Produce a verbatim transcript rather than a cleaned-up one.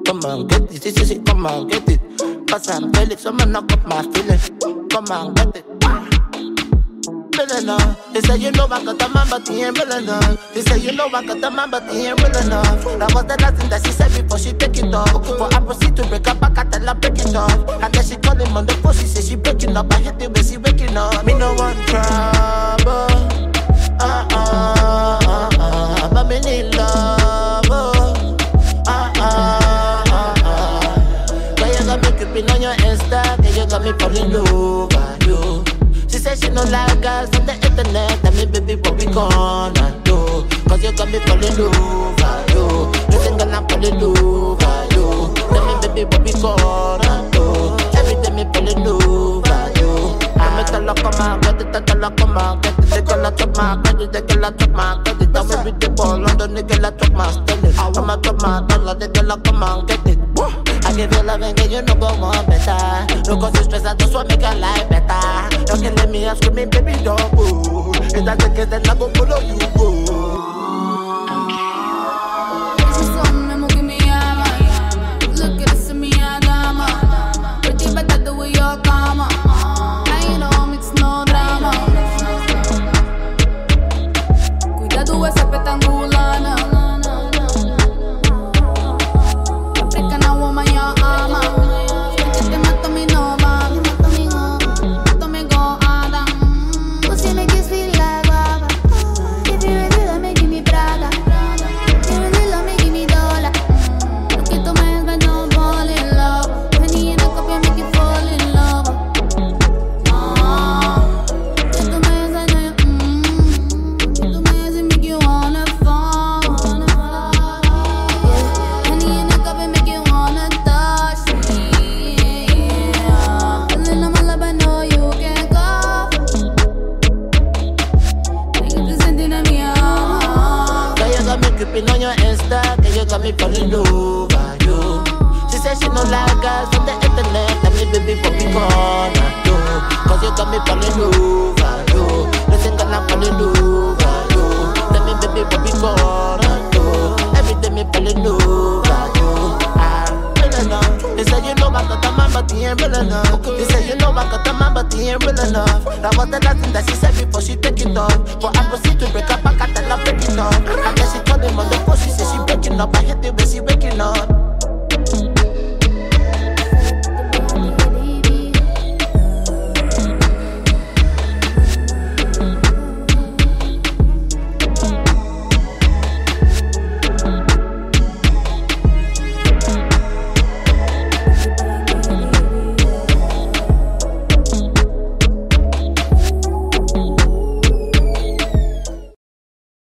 Come on, get it, this is it, come on, get it. Cause I'm feeling, so man, knock up my feeling. Come on, get it. Enough. They say you know I got a man, but he ain't real enough. They say you know I got a man, but he ain't real enough. That was the last thing that she said before she take it off. Before I proceed to break up, I got tell her break it off. And then she call him on the phone, she say she breaking up. I hate the way she waking up. Me no want trouble, uh uh uh uh, but me need love, uh uh uh uh. Girl, you got me creeping on your Insta, girl, you got me falling over you. She said she no like girls on the internet. Tell me, baby, what we gonna do? Cause you got me falling over you. Listen, girl, I'm falling over you. Tell me, baby, what we gonna do? Every day me falling over you. I'm a tell her, come on, get it, tell her, come on, get it. The girl, I chop my credit, the girl, I chop my credit. I'm a with the ball, London, the girl, I chop my stellar. I'm a chop my dollar, the girl, I come on, get it. I give you love and get you no go want better. No cause you stress, I just want make your life better. You can let me ask me, baby, don't go. If that's the case, then I go follow you, go. On your Insta, girl, you got me falling over you. She said she no like girls on the internet. Tell me, baby, what we gonna do? Cause you got me falling over you. Listen, girl, I'm falling over you. Tell me, baby, what we gonna do? Every day me falling over you. I'm real enough. They say you know I got a man, but he ain't real enough. They say you know I got a man, but he ain't real enough. That was the last thing that she said before she take it off. For I proceed to break up, I got tell her break it off. And then she told him on the phone, she said she breaking up. I hate the way she waking up.